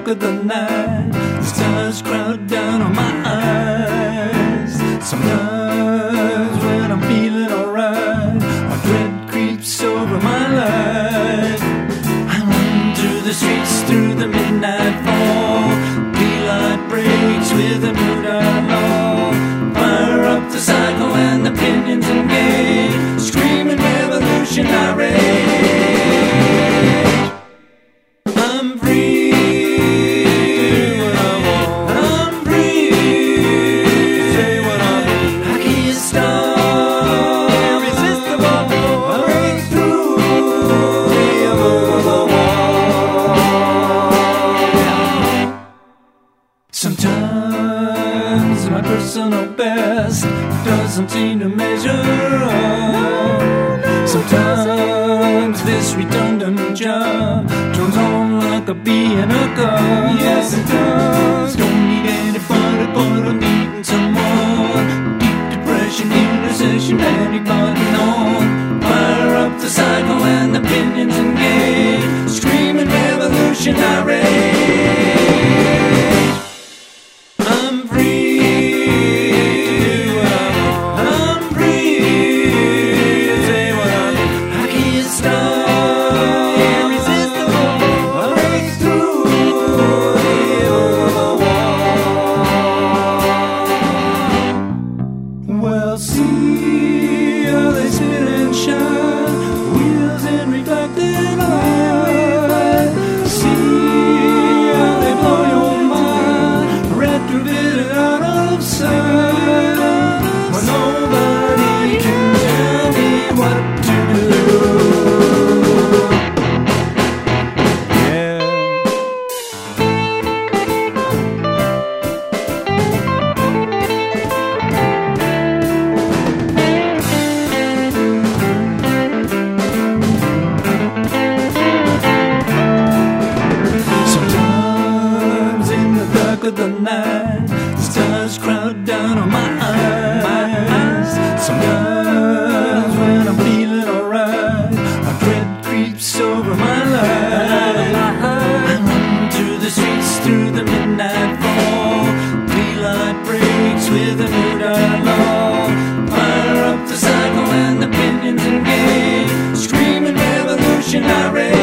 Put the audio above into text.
dark of the night. The stars crowd down on my eyes. Sometimes when I'm feeling alright, a dread creeps over my life. I run through the streets through the midnight fall. Daylight breaks with a new dialogue. Fire up the cycle and the pinions engage. Screaming revolution I rage. I'm free. I'm free. Say what I mean. I can't stop. Irresistible. I break through. Over the wall. Sometimes my personal best doesn't seem to measure up. Sometimes this redundant job turns on like a bee in a cup. Yes, it does. Don't need anybody, but I'm needing someone. Deep depression, deep recession, anybody on. Fire up the cycle and the pinions engage. Screaming revolution I rage. I'm free. I'm free. Say what I mean. I can't stop. Irresistible. I break through. Over the wall. Well, see how they sit and shine. Wheels in reflected light. See how they blow your mind. Retrofitted out of sight. When nobody can tell me what to do. Yeah. Sometimes in the dark of the night, the stars crowd down on my eyes. Sometimes when I'm feeling alright, a dread creeps over my life. I run through the streets through the midnight fall. Daylight breaks with a new dialogue. Fire up the cycle and the pinions engage. Screaming revolution I rage.